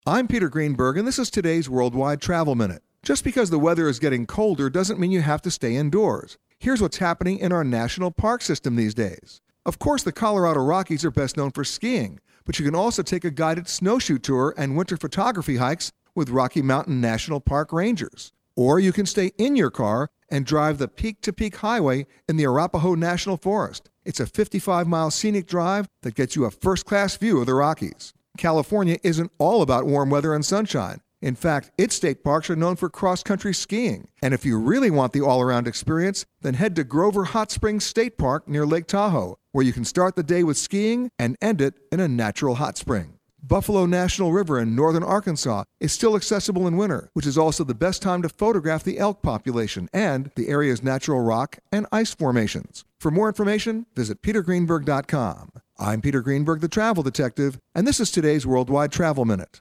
I'm Peter Greenberg, and this is today's Worldwide Travel Minute. Just because the weather is getting colder doesn't mean you have to stay indoors. Here's what's happening in our national park system these days. Of course, the Colorado Rockies are best known for skiing, but you can also take a guided snowshoe tour and winter photography hikes with Rocky Mountain National Park rangers. Or you can stay in your car and drive the Peak-to-Peak Highway in the Arapahoe National Forest. It's a 55-mile scenic drive that gets you a first-class view of the Rockies. California isn't all about warm weather and sunshine. In fact, its state parks are known for cross-country skiing. And if you really want the all-around experience, then head to Grover Hot Springs State Park near Lake Tahoe, where you can start the day with skiing and end it in a natural hot spring. Buffalo National River in northern Arkansas is still accessible in winter, which is also the best time to photograph the elk population and the area's natural rock and ice formations. For more information, visit petergreenberg.com. I'm Peter Greenberg, the Travel Detective, and this is today's Worldwide Travel Minute.